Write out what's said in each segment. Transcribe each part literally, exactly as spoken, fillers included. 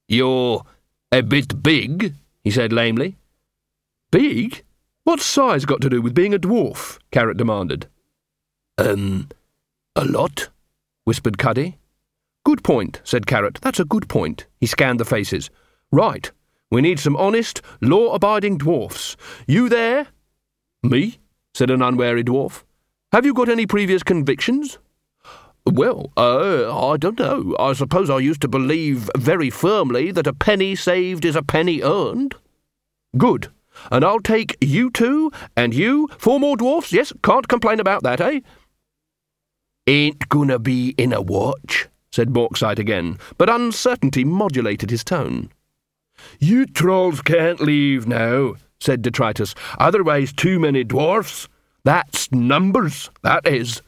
"You're a bit big," he said lamely. "Big? What's size got to do with being a dwarf?" Carrot demanded. Um, a lot, whispered Cuddy. "Good point," said Carrot. "That's a good point." He scanned the faces. "Right. We need some honest, law-abiding dwarfs. You there?" "Me?" said an unwary dwarf. "Have you got any previous convictions?" "Well, uh, I don't know. I suppose I used to believe very firmly that a penny saved is a penny earned." "Good. And I'll take you two, and you, four more dwarfs. Yes, can't complain about that, eh?" "Ain't gonna be in a watch," said Bauxite again, but uncertainty modulated his tone. "You trolls can't leave now," said Detritus. "Otherwise too many dwarfs. That's numbers, that is."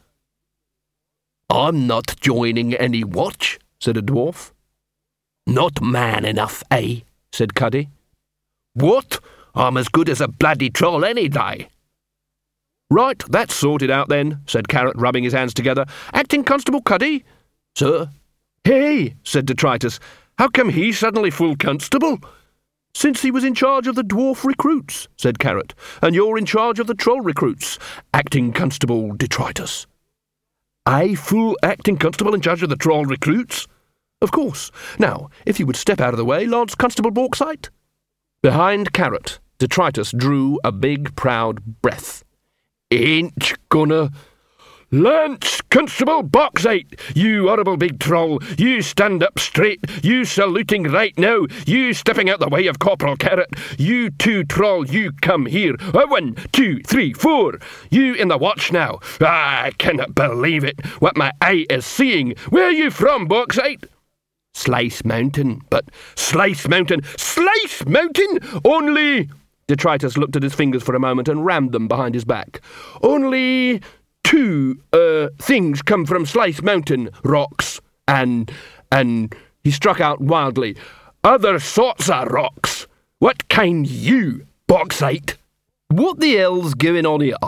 "I'm not joining any watch," said a dwarf. "Not man enough, eh?" said Cuddy. "What? I'm as good as a bloody troll any day." "Right, that's sorted out then," said Carrot, rubbing his hands together. "Acting Constable Cuddy?" "Sir?" "Hey," said Detritus. "How come he's suddenly full constable?" "Since he was in charge of the dwarf recruits," said Carrot, "and you're in charge of the troll recruits, Acting Constable Detritus." "I full acting constable in charge of the troll recruits?" "Of course. Now, if you would step out of the way, Lance Constable Bauxite." Behind Carrot, Detritus drew a big, proud breath. "Ain't gonna... Lance Constable Bauxite, you horrible big troll, you stand up straight, you saluting right now, you stepping out the way of Corporal Carrot, you two troll, you come here, uh, one, two, three, four, you in the watch now. Ah, I cannot believe it, what my eye is seeing. Where are you from, Bauxite?" "Slice Mountain, but..." "Slice Mountain! Slice Mountain! Only..." Detritus looked at his fingers for a moment and rammed them behind his back. "Only... two, uh, things come from Slice Mountain, rocks, and, and, he struck out wildly, other sorts of rocks. What kind you, Bauxite? What the hell's going on here?"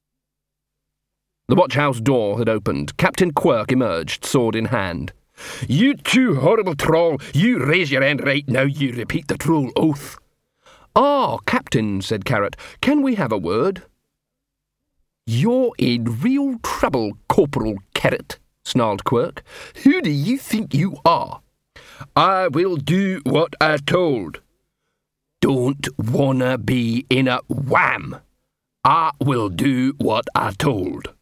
The watch-house door had opened. Captain Quirk emerged, sword in hand. "You two horrible troll, you raise your hand right now, you repeat the troll oath." "Ah, Captain," said Carrot, "can we have a word?" "You're in real trouble, Corporal Carrot," snarled Quirk. "Who do you think you are?" "I will do what I told." "Don't wanna be in a wham. I will do what I told."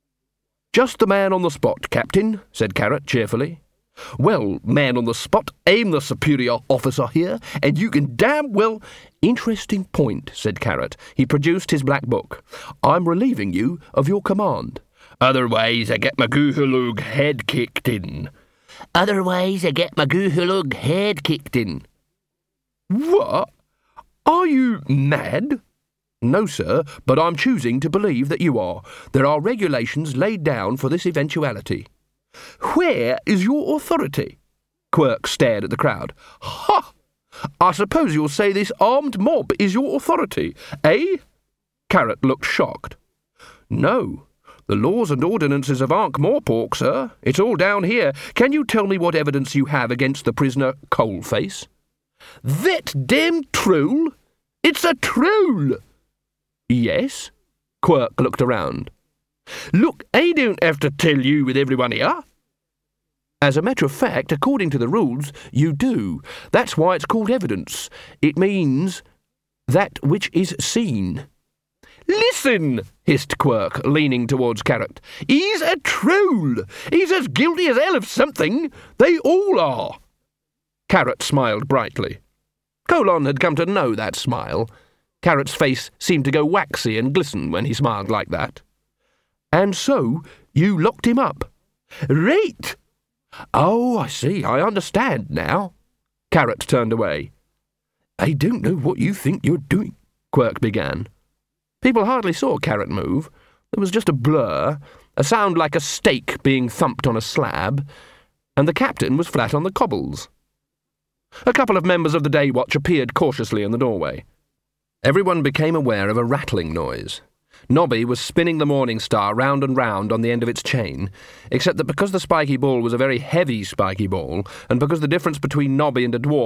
"Just the man on the spot, Captain," said Carrot cheerfully. "Well, man on the spot, I'm the superior officer here, and you can damn well—" "Interesting point," said Carrot. He produced his black book. "I'm relieving you of your command." "Otherwise I get my goohulug head kicked in." "Otherwise I get my goohulug head kicked in." "What? Are you mad?" "No, sir, but I'm choosing to believe that you are. There are regulations laid down for this eventuality." "Where is your authority?" Quirk stared at the crowd. "Ha! I suppose you'll say this armed mob is your authority, eh?" Carrot looked shocked. "No. The laws and ordinances of Ankh-Morpork, sir. It's all down here. Can you tell me what evidence you have against the prisoner Coalface?" "That damn troll? It's a troll!" "Yes?" Quirk looked around. "Look, I don't have to tell you with everyone here." "As a matter of fact, according to the rules, you do. That's why it's called evidence. It means that which is seen." "Listen," hissed Quirk, leaning towards Carrot. "He's a troll. He's as guilty as hell of something. They all are." Carrot smiled brightly. Colon had come to know that smile. Carrot's face seemed to go waxy and glisten when he smiled like that. "And so, you locked him up?" "Right." "Oh, I see, I understand now." Carrot turned away. "I don't know what you think you're doing," Quirk began. People hardly saw Carrot move. There was just a blur, a sound like a stake being thumped on a slab, and the captain was flat on the cobbles. A couple of members of the Day Watch appeared cautiously in the doorway. Everyone became aware of a rattling noise. Nobby was spinning the Morning Star round and round on the end of its chain, except that because the spiky ball was a very heavy spiky ball, and because the difference between Nobby and a dwarf